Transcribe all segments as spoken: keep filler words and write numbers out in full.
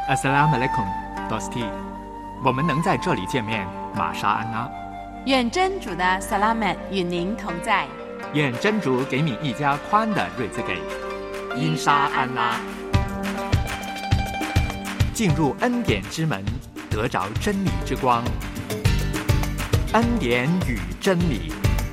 Assalamu alaikum, Dosti。我们能在这里见面，玛莎安拉。 愿真主的萨拉曼与您同在。 愿真主给你一家宽的瑞兹给。因沙安拉。进入恩典之门，得着真理之光。恩典与真理。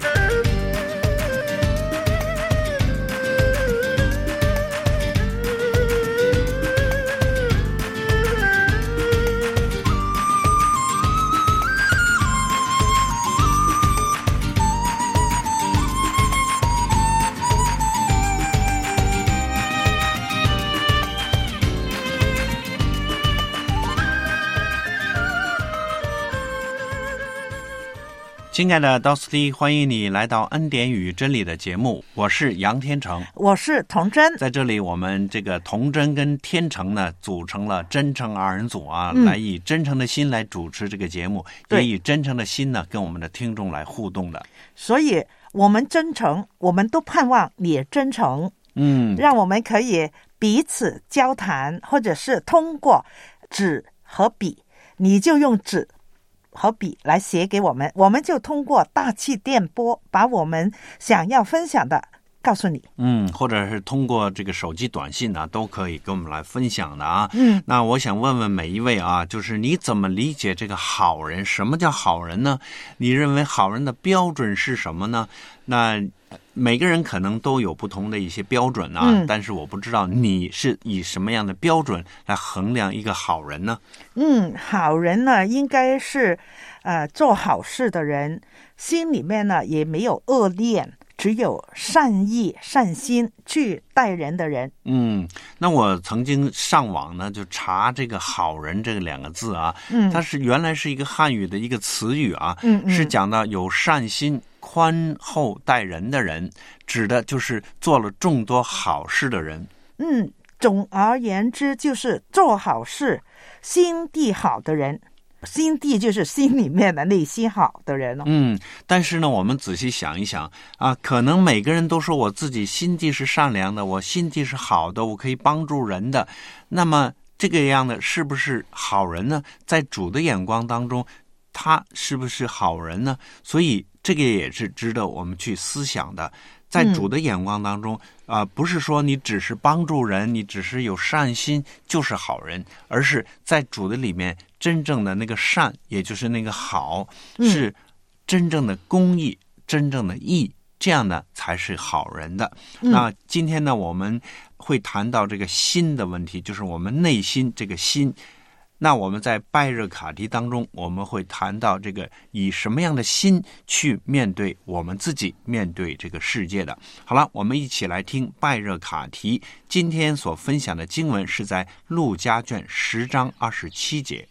亲爱的道斯蒂，欢迎你来到恩典与真理的节目，我是杨天成， 我是童真。 在这里我们这个童真跟天成呢组成了真诚二人组啊、 嗯、 来以真诚的心来主持这个节目，也以真诚的心呢跟我们的听众来互动的。 所以我们真诚，我们都盼望你也真诚， 嗯， 让我们可以彼此交谈，或者是通过纸和笔，你就用纸和笔来写给我们，我们就通过大气电波把我们想要分享的告诉你。 嗯，或者是通过这个手机短信啊，都可以跟我们来分享的啊。 嗯， 那我想问问每一位啊，就是你怎么理解这个好人？什么叫好人呢？你认为好人的标准是什么呢？那每个人可能都有不同的一些标准啊、嗯、但是我不知道你是以什么样的标准来衡量一个好人呢？ 嗯，好人呢应该是呃做好事的人，心里面呢也没有恶念，只有善意善心去待人的人。 嗯，那我曾经上网呢就查这个好人这个两个字啊， 嗯， 它是原来是一个汉语的一个词语啊， 嗯嗯， 是讲到有善心宽厚待人的人，指的就是做了众多好事的人。 嗯，总而言之就是做好事心地好的人，心地就是心里面的内心好的人、哦、 嗯，但是呢我们仔细想一想啊，可能每个人都说我自己心地是善良的，我心地是好的，我可以帮助人的，那么这个样的是不是好人呢？在主的眼光当中他是不是好人呢？所以这个也是值得我们去思想的。在主的眼光当中啊、嗯呃，不是说你只是帮助人，你只是有善心就是好人，而是在主的里面真正的那个善，也就是那个好、嗯、是真正的公义，真正的义，这样呢才是好人的、嗯、那今天呢我们会谈到这个心的问题，就是我们内心这个心。那我们在拜热卡提当中，我们会谈到这个以什么样的心去面对我们自己，面对这个世界的。好了，我们一起来听拜热卡提。今天所分享的经文是在路加卷十章二十七节。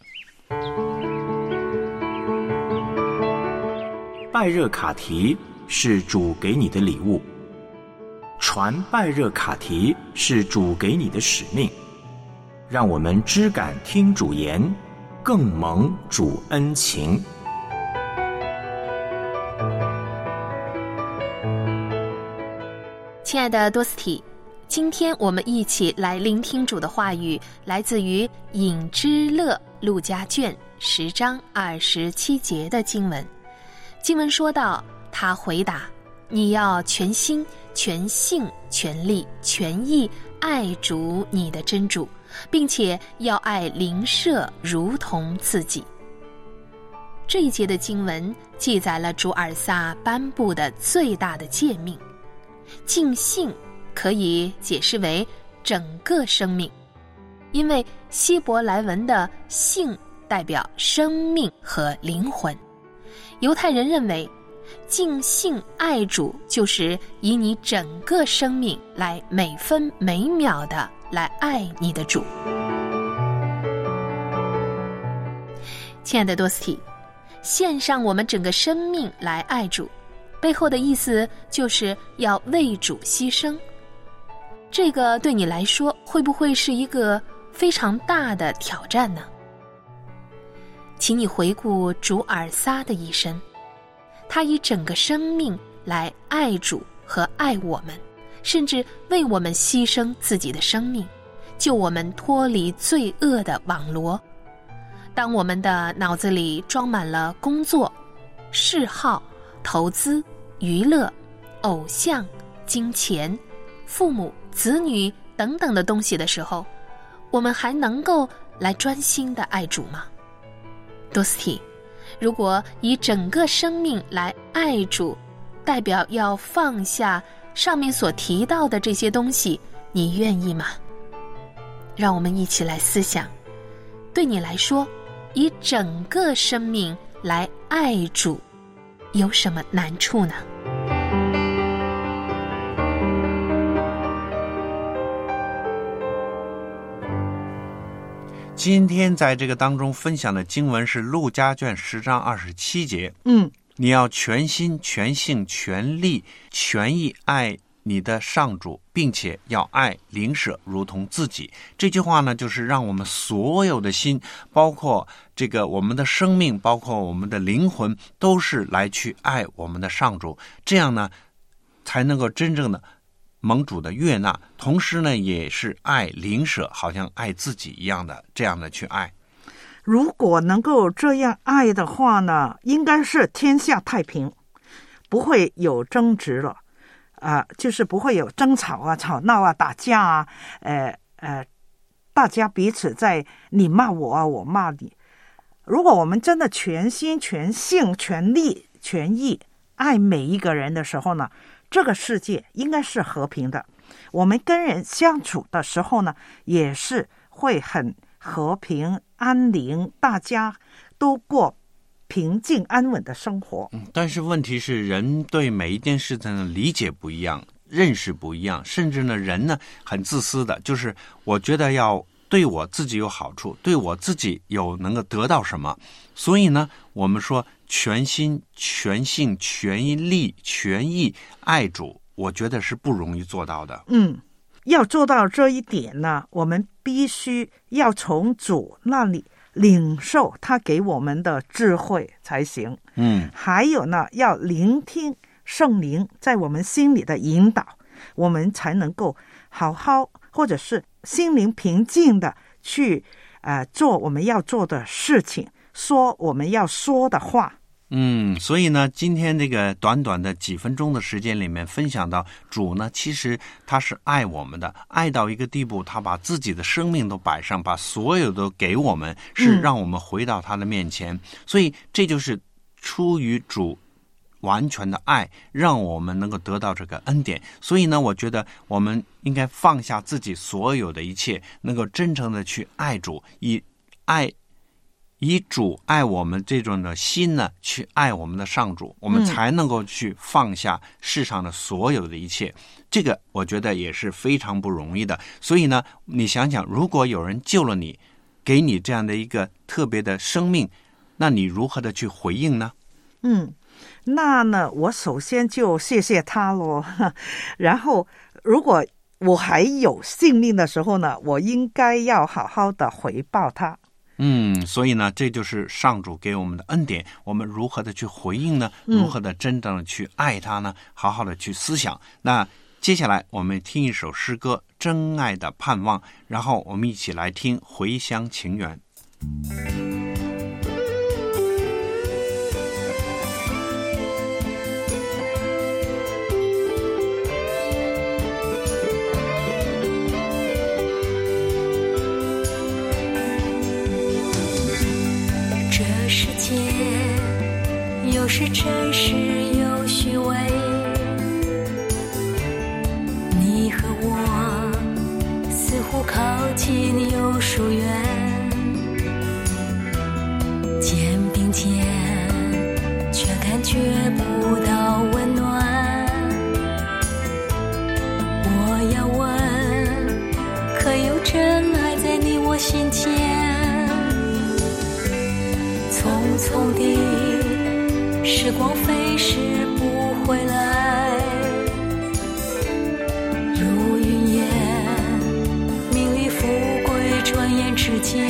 拜热卡提是主给你的礼物，传拜热卡提是主给你的使命。让我们知感听主言，更蒙主恩情。 亲爱的多斯体，今天我们一起来聆听主的话语，来自于引之乐路加卷十章二十七节的经文。经文说到，他回答：你要全心全性全力全意爱主你的真主，并且要爱邻舍如同自己。这一节的经文记载了主尔撒颁布的最大的诫命。尽性可以解释为整个生命，因为希伯来文的性代表生命和灵魂。犹太人认为尽性爱主就是以你整个生命来每分每秒的来爱你的主。亲爱的多斯蒂，献上我们整个生命来爱主，背后的意思就是要为主牺牲。这个对你来说会不会是一个非常大的挑战呢？请你回顾主尔撒的一生，他以整个生命来爱主和爱我们，甚至为我们牺牲自己的生命， 救我们脱离罪恶的网罗。当我们的脑子里装满了工作、嗜好、投资、娱乐、偶像、金钱、父母、子女等等的东西的时候，我们还能够来专心的爱主吗？多斯蒂，如果以整个生命来爱主，代表要放下上面所提到的这些东西，你愿意吗？让我们一起来思想，对你来说，以整个生命来爱主，有什么难处呢？ 今天在这个当中分享的经文是路加卷十章二十七节。 嗯， 你要全心、全性、全力、全意爱你的上主，并且要爱邻舍如同自己。这句话呢，就是让我们所有的心，包括这个我们的生命，包括我们的灵魂，都是来去爱我们的上主。这样呢，才能够真正的蒙主的悦纳，同时呢，也是爱邻舍，好像爱自己一样的，这样的去爱。 如果能够这样爱的话呢，应该是天下太平，不会有争执了，啊、呃，就是不会有争吵啊、吵闹啊、打架啊，呃呃，大家彼此在你骂我啊，我骂你。如果我们真的全心全性全力全意爱每一个人的时候呢，这个世界应该是和平的。我们跟人相处的时候呢，也是会很和平安宁，大家都过平静安稳的生活。 嗯，但是问题是，人对每一件事情的理解不一样，认识不一样，甚至呢，人呢很自私的，就是我觉得要对我自己有好处，对我自己有能够得到什么。所以呢，我们说全心、全性、全意力、全意爱主，我觉得是不容易做到的。 嗯，要做到这一点呢，我们必须要从主那里领受他给我们的智慧才行。 嗯， 还有呢，要聆听圣灵在我们心里的引导，我们才能够好好或者是心灵平静的去呃做我们要做的事情，说我们要说的话。 嗯，所以呢，今天这个短短的几分钟的时间里面分享到，主呢，其实他是爱我们的，爱到一个地步，他把自己的生命都摆上，把所有都给我们，是让我们回到他的面前。嗯、所以这就是出于主完全的爱，让我们能够得到这个恩典。所以呢，我觉得我们应该放下自己所有的一切，能够真诚的去爱主，以爱。以主爱我们这种的心呢，去爱我们的上主，我们才能够去放下世上的所有的一切。嗯、这个我觉得也是非常不容易的。所以呢，你想想，如果有人救了你，给你这样的一个特别的生命，那你如何的去回应呢？ 嗯，那呢，我首先就谢谢他咯。然后，如果我还有性命的时候呢，我应该要好好的回报他。 嗯，所以呢，这就是上主给我们的恩典，我们如何的去回应呢？如何的真正的去爱他呢？好好的去思想。那接下来我们听一首诗歌《真爱的盼望》，然后我们一起来听《回乡情缘》。 有时真实有虚伪，你和我似乎靠近又疏远，肩并肩却感觉不到温暖。我要问，可有真爱在你我心间？匆匆地时光飞逝不回来，如云烟，名利富贵转眼之间。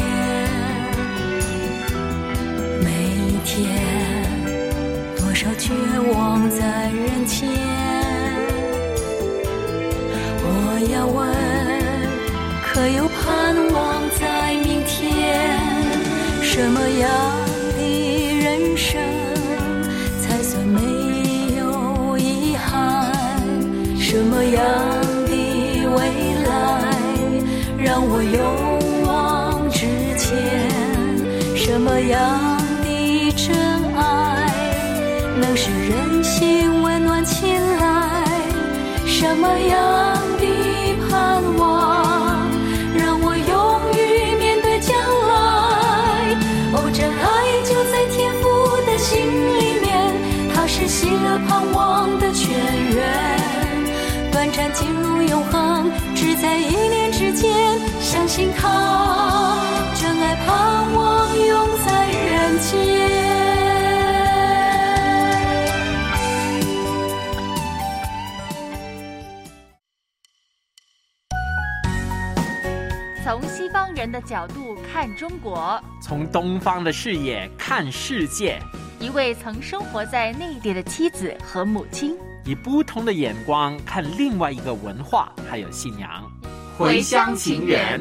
每一天，多少绝望在人间。我要问，可可有盼望在明天？什么样的人生才算没有遗憾？什么样的未来让我勇往直前？什么样的真爱能使人心温暖起来？什么样的盼望让我勇于面对将来？哦，真爱就在天父的心里面，它是喜乐盼望的泉源，短暂进入永恒，只在一念之间。相信他，真爱盼望永在人间。 从西方人的角度看中国， 从东方的视野看世界， 一位曾生活在内地的妻子和母亲， 以不同的眼光看另外一个文化还有信仰。 回乡情缘。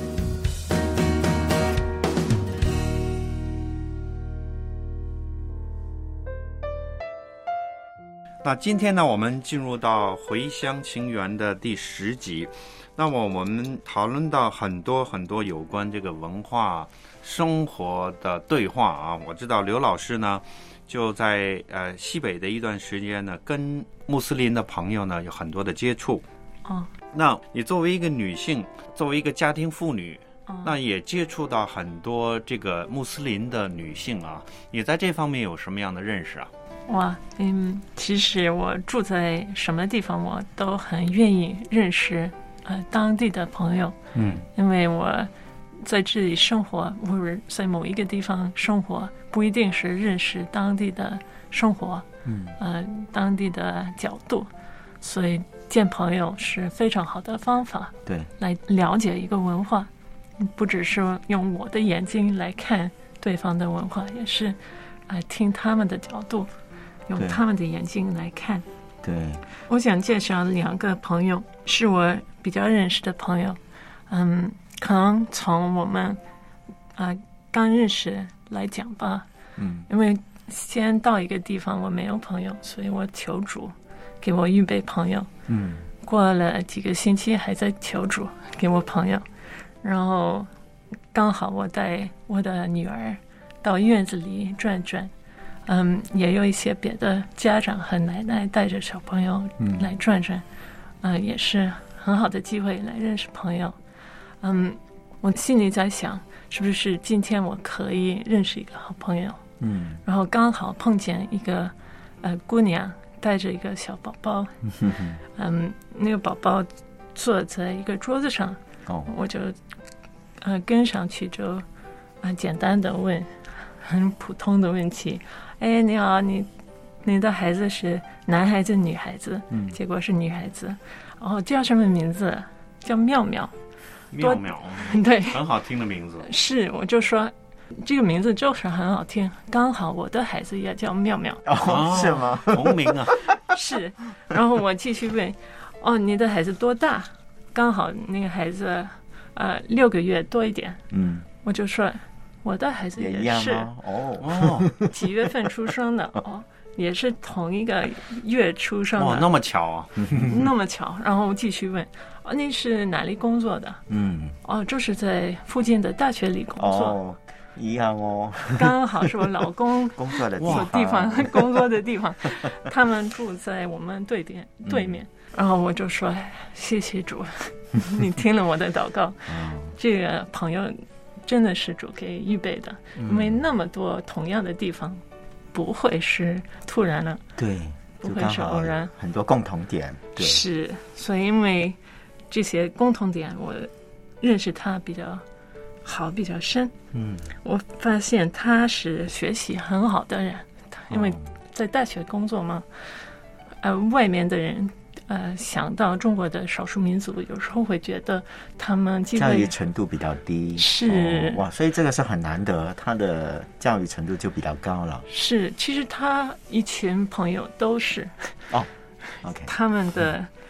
那今天呢，我们进入到《回乡情缘》的第十集。那么我们讨论到很多很多有关这个文化生活的对话啊。我知道刘老师呢，就在呃西北的一段时间呢，跟穆斯林的朋友呢有很多的接触。 哦， 那你作为一个女性，作为一个家庭妇女， 哦、 那也接触到很多这个穆斯林的女性啊，你在这方面有什么样的认识啊？ 哇，嗯，其实我住在什么地方，我都很愿意认识呃当地的朋友， 嗯， 因为我在这里生活，或者在某一个地方生活，不一定是认识当地的生活， 嗯， 呃，当地的角度，所以见朋友是非常好的方法， 对， 来了解一个文化，不只是用我的眼睛来看对方的文化，也是呃听他们的角度，用他们的眼睛来看。 对， 我想介绍两个朋友，是我比较认识的朋友。嗯，可能从我们啊、呃、刚认识来讲吧。 嗯， 因为先到一个地方我没有朋友，所以我求主给我预备朋友。 嗯， 过了几个星期还在求主给我朋友，然后刚好我带我的女儿到院子里转转。嗯，也有一些别的家长和奶奶带着小朋友来转转，嗯、呃，也是很好的机会来认识朋友。嗯，我心里在想，是不是今天我可以认识一个好朋友？ 嗯， 然后刚好碰见一个呃姑娘带着一个小宝宝，嗯，那个宝宝坐在一个桌子上， 哦， 我就呃跟上去就啊、呃、简单的问，很普通的问题。哎，你好，你你的孩子是男孩子女孩子？ 嗯， 结果是女孩子。然后叫什么名字？叫妙妙。 妙妙， 对， 很好听的名字。 是，我就说这个名字就是很好听，刚好我的孩子也叫妙妙。 哦，是吗？同名啊。 是，然后我继续问，哦，你的孩子多大？刚好那个孩子呃六个月多一点。 嗯， 我就说。我的孩子也是哦哦， 几月份出生的哦，也是同一个月出生的。 哦，那么巧啊， 那么巧。然后继续问，哦，你是哪里工作的？ 嗯， 哦，就是在附近的大学里工作。 哦，一样哦， 刚好是我老公工作的地方，工作的地方，他们住在我们对面对面。然后我就说，谢谢主，你听了我的祷告，这个朋友。真的是主给预备的，因为那么多同样的地方，不会是突然的， 对， 不会是偶然， 很多共同点，对， 是，所以因为这些共同点，我认识他比较好，比较深。 嗯， 我发现他是学习很好的人，因为在大学工作嘛，呃，外面的人。呃，想到中国的少数民族，有时候会觉得他们教育程度比较低， 是、 哦、哇，所以这个是很难得，他的教育程度就比较高了。 是，其实他一群朋友都是哦 ，OK， 他们的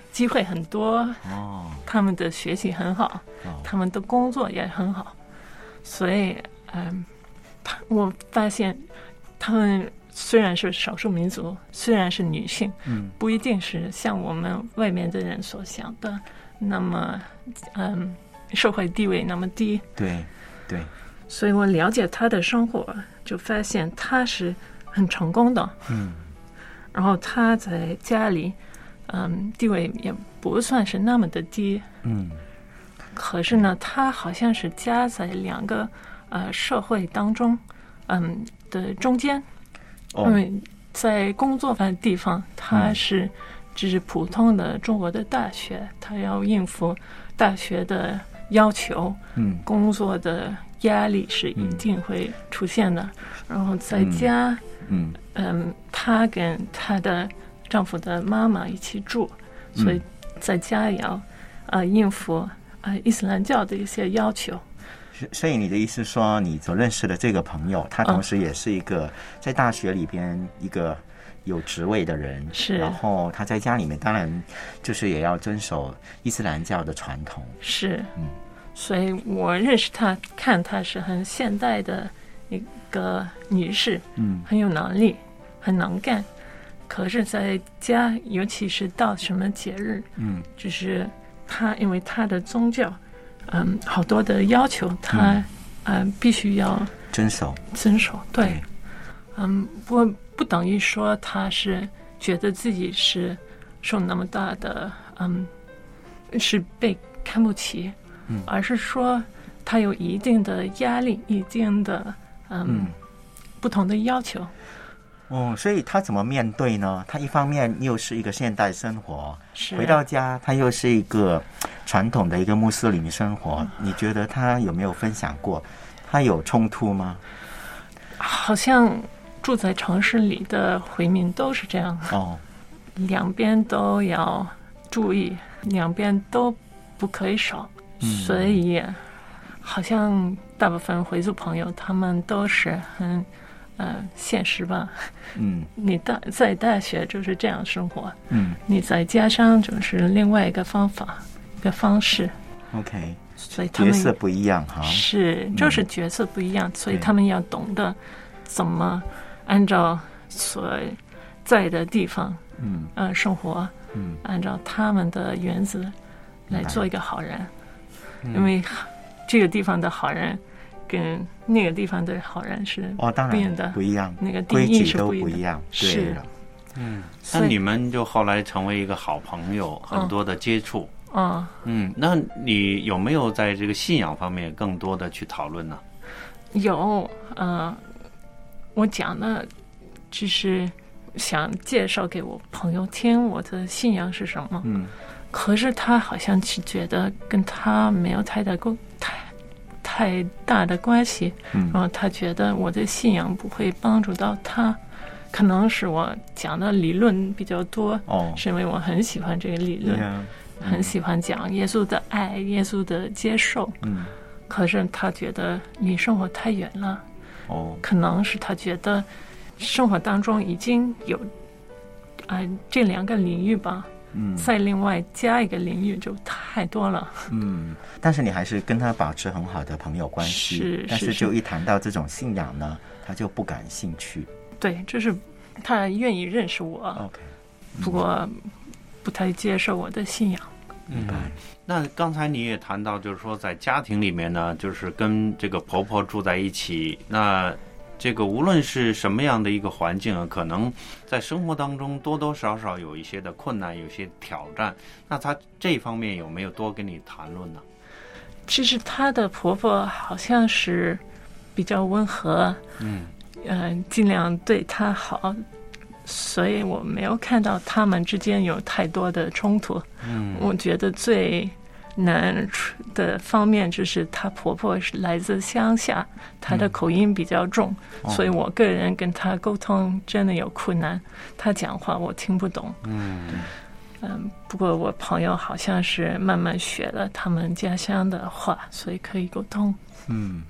机会很多， 哦， 他们的学习很好， 哦他们的工作也很好，所以嗯，他我发现他们虽然是少数民族，虽然是女性， 嗯， 不一定是像我们外面的人所想的那么嗯社会地位那么低。 对对， 所以我了解他的生活，就发现他是很成功的。 嗯， 然后他在家里，嗯，地位也不算是那么的低。 嗯， 可是呢，他好像是夹在两个呃社会当中，嗯的中间。 哦因为在工作的地方，他是只是普通的中国的大学，他要应付大学的要求， 嗯， 工作的压力是一定会出现的。然后在家， 嗯嗯，她跟她的丈夫的妈妈一起住，所以在家也要呃应付呃伊斯兰教的一些要求。 所以你的意思说，你所认识的这个朋友，他同时也是一个在大学里边一个有职位的人， 是， 然后他在家里面当然就是也要遵守伊斯兰教的传统， 是， 嗯， 所以我认识她，看她是很现代的一个女士， 嗯， 很有能力，很能干。可是在家，尤其是到什么节日， 嗯， 就是她因为她的宗教，嗯，好多的要求，她嗯、呃、必须要遵守遵守，对，嗯，不过不等于说她是觉得自己是受那么大的，嗯，是被看不起， 嗯， 而是说她有一定的压力，一定的嗯, 嗯不同的要求。 哦，所以他怎么面对呢？他一方面又是一个现代生活， 是回到家他又是一个传统的一个穆斯林生活，嗯，你觉得他有没有分享过？他有冲突吗？ 好像住在城市里的回民都是这样哦， 两边都要注意，两边都不可以少，嗯，所以好像大部分回族朋友他们都是很呃现实吧， 嗯， 你大在大学就是这样生活， 嗯， 你再加上就是另外一个方法一个方式 ，OK， 所以他们角色不一样哈， 是就是角色不一样，嗯，所以他们要懂得怎么按照所在的地方， 嗯呃生活， 嗯， 按照他们的原则来做一个好人，嗯，因为这个地方的好人跟那个地方的好人是哦，当然不一样， 那个定义是不一样， 是， 嗯，那你们就后来成为一个好朋友，很多的接触， 嗯嗯，那你有没有在这个信仰方面更多的去讨论呢？ 有，呃，我讲的只是想介绍给我朋友听我的信仰是什么， 嗯， 可是他好像是觉得跟他没有太大沟太。太大的关系， 嗯， 然后他觉得我的信仰不会帮助到他，可能是我讲的理论比较多， 哦， 是因为我很喜欢这个理论， 嗯， 很喜欢讲耶稣的爱，耶稣的接受， 嗯， 可是他觉得离生活太远了， 哦， 可能是他觉得生活当中已经有啊、呃、这两个领域吧。 嗯， 再另外加一个领域就太多了。 嗯，但是你还是跟他保持很好的朋友关系， 是， 但是就一谈到这种信仰呢，他就不感兴趣。 对，就是他愿意认识我 ，OK， 嗯，不过不太接受我的信仰。 明白。 嗯，那刚才你也谈到，就是说在家庭里面呢，就是跟这个婆婆住在一起，那这个无论是什么样的一个环境啊，可能在生活当中多多少少有一些的困难，有一些挑战。那她这方面有没有多跟你谈论呢？ 其实她的婆婆好像是比较温和， 嗯， 呃，尽量对她好，所以我没有看到他们之间有太多的冲突。 嗯， 我觉得最难的方面就是她婆婆是来自乡下，她的口音比较重，嗯，所以我个人跟她沟通真的有困难，她讲话我听不懂。 嗯嗯，不过我朋友好像是慢慢学了他们家乡的话，所以可以沟通。 嗯，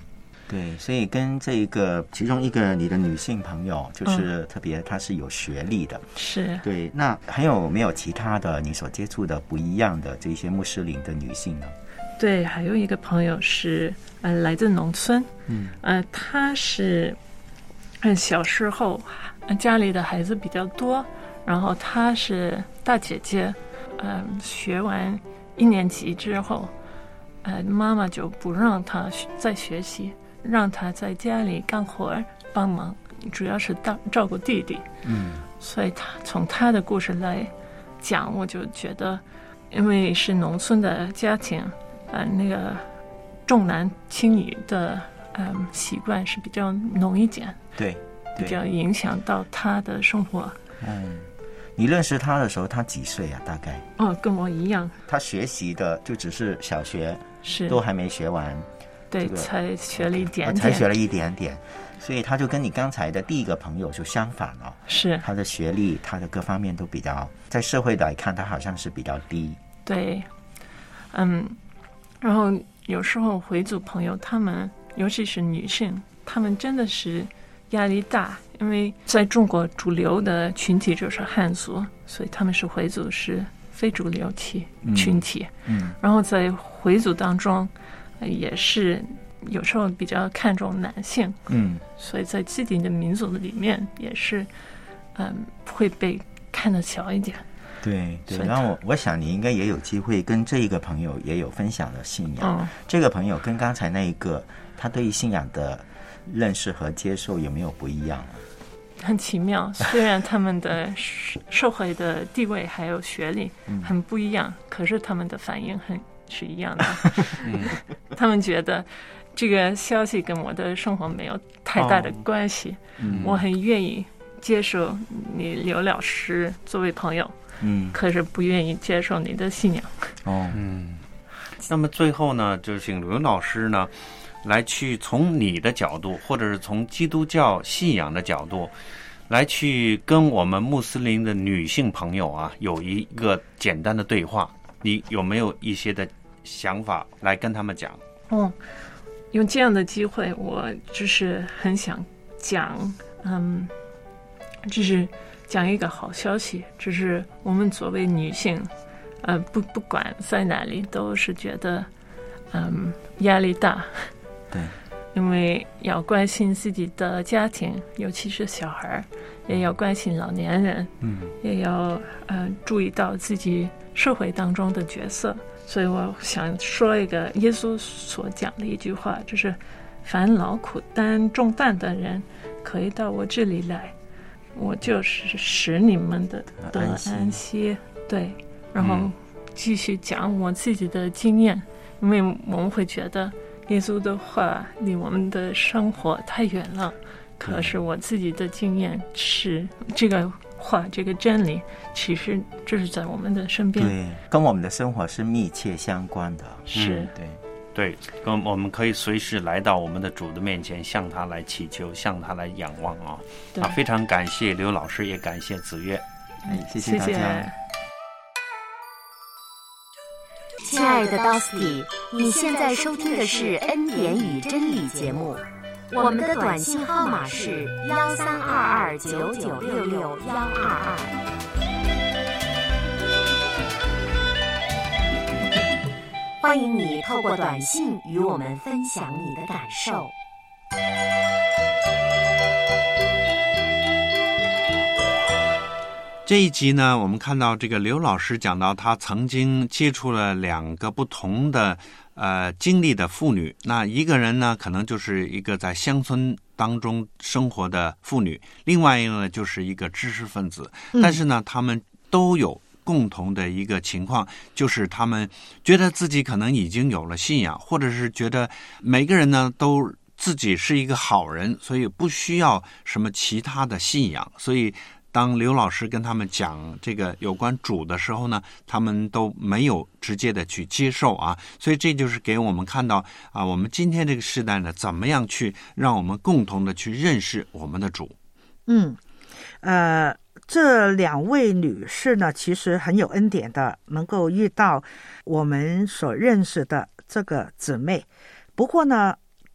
对，所以跟这一个其中一个你的女性朋友，就是特别她是有学历的， 是对。那还有没有其他的你所接触的不一样的这些穆斯林的女性呢？ 对，还有一个朋友是呃来自农村， 嗯， 呃，她是嗯小时候家里的孩子比较多，然后她是大姐姐，嗯、呃，学完一年级之后，呃，妈妈就不让她再学习，让她在家里干活帮忙，主要是照照顾弟弟， 嗯， 所以她从她的故事来讲，我就觉得，因为是农村的家庭。呃，那个重男轻女的嗯习惯是比较浓一点， 对，对比较影响到他的生活。 嗯，你认识他的时候，他几岁啊？大概？ 哦，跟我一样。 他学习的就只是小学， 是都还没学完， 对， 这个、 才学了一点点， 才学了一点点，所以他就跟你刚才的第一个朋友就相反了。 是他的学历，他的各方面都比较，在社会来看，他好像是比较低。 对，嗯。然后有时候回族朋友他们尤其是女性，她们真的是压力大，因为在中国主流的群体就是汉族，所以他们是回族是非主流体群体， 嗯，嗯然后在回族当中、呃、也是有时候比较看重男性， 嗯， 所以在自己的民族里面也是嗯会被看得小一点。 对对，然后我我想你应该也有机会跟这一个朋友也有分享的信仰、 嗯、 这个朋友跟刚才那一个他对于信仰的认识和接受有没有不一样啊？ 很奇妙，虽然他们的社会的地位还有学历很不一样、嗯、可是他们的反应很是一样的、嗯、他们觉得这个消息跟我的生活没有太大的关系、哦嗯、我很愿意接受你刘老师作为朋友， 嗯， 可是不愿意接受你的信仰。 哦， 嗯，那么最后呢，就请刘老师呢，来去从你的角度，或者是从基督教信仰的角度，来去跟我们穆斯林的女性朋友啊，有一个简单的对话。你有没有一些的想法来跟他们讲？ 哦，有这样的机会，我就是很想讲，嗯，就是讲一个好消息，就是我们作为女性，呃，不不管在哪里，都是觉得，嗯，压力大。 对， 因为要关心自己的家庭，尤其是小孩，也要关心老年人， 嗯， 也要呃注意到自己社会当中的角色。所以我想说一个耶稣所讲的一句话，就是凡劳苦担重担的人，可以到我这里来，我就是使你们的得安息。对，然后继续讲我自己的经验，因为我们会觉得耶稣的话离我们的生活太远了，可是我自己的经验是这个话，这个真理其实就是在我们的身边， 对，跟我们的生活是密切相关的。 是、 嗯、对对，跟我们可以随时来到我们的主的面前，向他来祈求，向他来仰望啊！啊，非常感谢刘老师，也感谢子越， 哎，谢谢大家。谢谢。 亲爱的 Dosty， 你现在收听的是恩典与真理节目，我们的短信号码是幺三二二九九六六幺二二。欢迎你透过短信与我们分享你的感受。 这一集呢，我们看到这个刘老师讲到他曾经接触了两个不同的呃经历的妇女，那一个人呢可能就是一个在乡村当中生活的妇女，另外一个呢就是一个知识分子，但是呢他们都有共同的一个情况，就是他们觉得自己可能已经有了信仰，或者是觉得每个人呢都自己是一个好人，所以不需要什么其他的信仰。所以当刘老师跟他们讲这个有关主的时候呢，他们都没有直接的去接受啊，所以这就是给我们看到啊，我们今天这个时代呢，怎么样去让我们共同的去认识我们的主。 嗯，呃，这两位女士呢，其实很有恩典的，能够遇到我们所认识的这个姊妹。不过呢，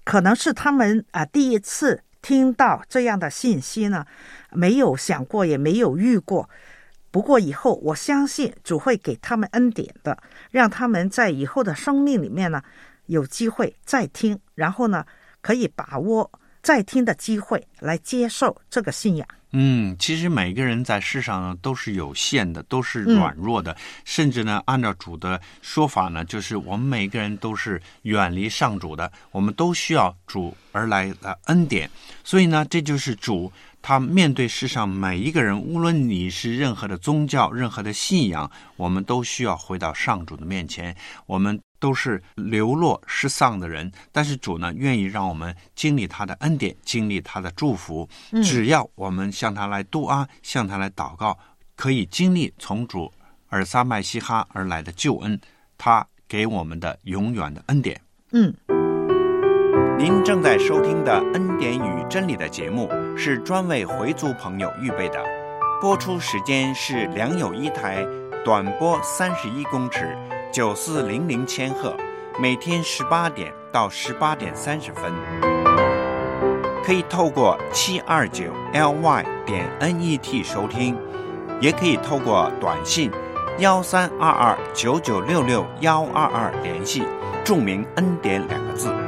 可能是他们啊、呃、第一次听到这样的信息呢，没有想过也没有遇过。不过以后我相信主会给他们恩典的，让他们在以后的生命里面呢有机会再听，然后呢可以把握再听的机会来接受这个信仰。 嗯，其实每个人在世上呢都是有限的，都是软弱的、嗯、甚至呢按照主的说法呢，就是我们每个人都是远离上主的，我们都需要主而来的恩典。所以呢这就是主他面对世上每一个人，无论你是任何的宗教任何的信仰，我们都需要回到上主的面前。我们都是流落失丧的人，但是主呢愿意让我们经历他的恩典，经历他的祝福、嗯、只要我们向他来督阿，向他来祷告，可以经历从主尔撒麦西哈而来的救恩，他给我们的永远的恩典。 嗯， 您正在收听的恩典与真理的节目是专为回族朋友预备的，播出时间是良友一台短波三十一公尺九四零零千赫，每天十八点到十八点三十分，可以透过七二九 L Y 点 N E T 收听，也可以透过短信幺三二二九九六六幺二二联系，注明恩典两个字。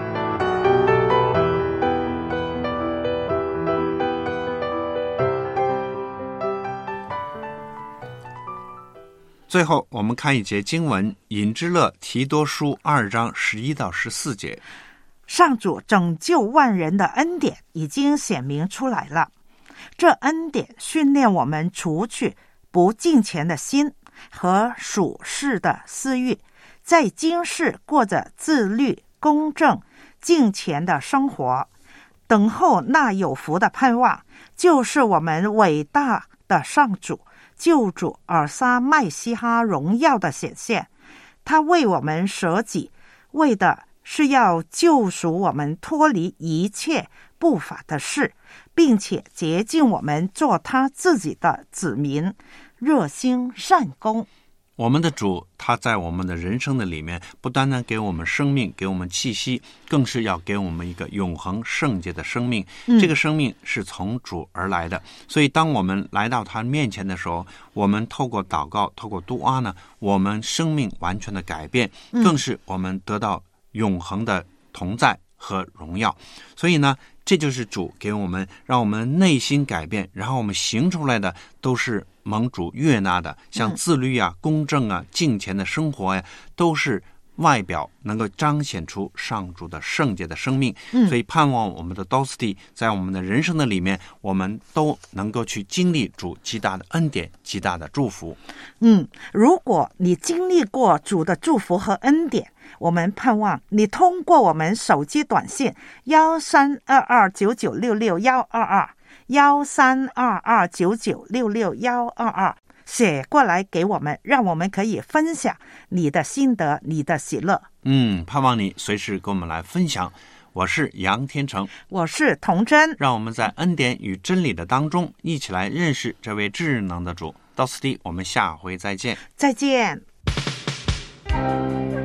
最后我们看一节经文，引之勒提多书二章十一到十四节。 上主拯救万人的恩典已经显明出来了，这恩典训练我们除去不敬虔的心和属世的私欲，在今世过着自律、公正、敬虔的生活，等候那有福的盼望，就是我们伟大的上主救主尔撒麦西哈荣耀的显现。他为我们舍己，为的是要救赎我们脱离一切不法的事，并且洁净我们做他自己的子民，热心善功。 我们的主他在我们的人生的里面，不单单给我们生命，给我们气息，更是要给我们一个永恒圣洁的生命、嗯、这个生命是从主而来的。所以当我们来到他面前的时候，我们透过祷告，透过督阿呢，我们生命完全的改变，更是我们得到永恒的同在和荣耀。所以呢，这就是主给我们，让我们内心改变，然后我们行出来的都是蒙主悦纳的，像自律啊、公正啊、敬虔的生活呀、啊，都是外表能够彰显出上主的圣洁的生命。嗯、所以盼望我们的 Dosty 在我们的人生的里面，我们都能够去经历主极大的恩典、极大的祝福。 嗯，如果你经历过主的祝福和恩典，我们盼望你通过我们手机短信幺三二二九九六六幺二二幺三二二九九六六幺二二写过来给我们，让我们可以分享你的心得，你的喜乐。 嗯，盼望你随时跟我们来分享。我是杨天成， 我是童真， 让我们在恩典与真理的当中一起来认识这位智能的主。到此地，我们下回再见。 再见。